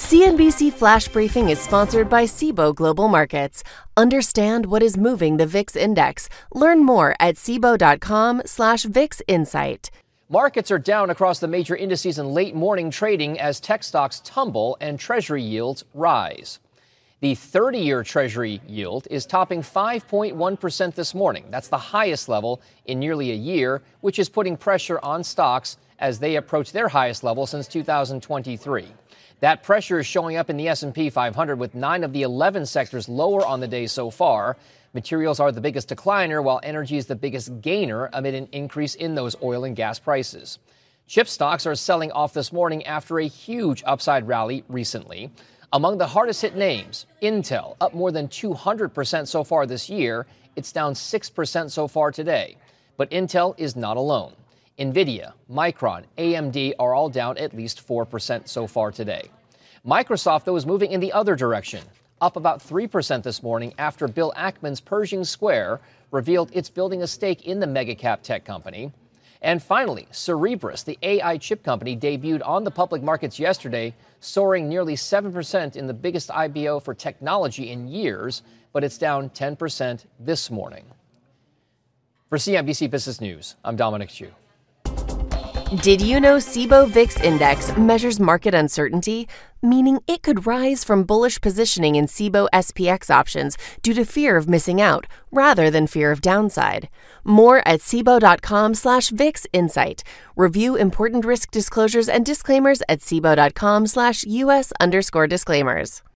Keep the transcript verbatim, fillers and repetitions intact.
C N B C Flash Briefing is sponsored by Cboe Global Markets. Understand what is moving the V I X index. Learn more at cboe.com slash VIX Insight. Markets are down across the major indices in late morning trading as tech stocks tumble and Treasury yields rise. The thirty-year Treasury yield is topping five point one percent this morning. That's the highest level in nearly a year, which is putting pressure on stocks as they approach their highest level since two thousand twenty-three. That pressure is showing up in the S and P five hundred, with nine of the eleven sectors lower on the day so far. Materials are the biggest decliner, while energy is the biggest gainer amid an increase in those oil and gas prices. Chip stocks are selling off this morning after a huge upside rally recently. Among the hardest hit names, Intel, up more than two hundred percent so far this year. It's down six percent so far today. But Intel is not alone. Nvidia, Micron, A M D are all down at least four percent so far today. Microsoft, though, is moving in the other direction, up about three percent this morning after Bill Ackman's Pershing Square revealed it's building a stake in the mega-cap tech company. And finally, Cerebras, the A I chip company, debuted on the public markets yesterday, soaring nearly seven percent in the biggest I B O for technology in years, but it's down ten percent this morning. For C N B C Business News, I'm Dominic Chu. Did you know Cboe V I X Index measures market uncertainty, meaning it could rise from bullish positioning in Cboe S P X options due to fear of missing out, rather than fear of downside? More at cboe.com slash VIX Insight. Review important risk disclosures and disclaimers at cboe.com slash US underscore disclaimers.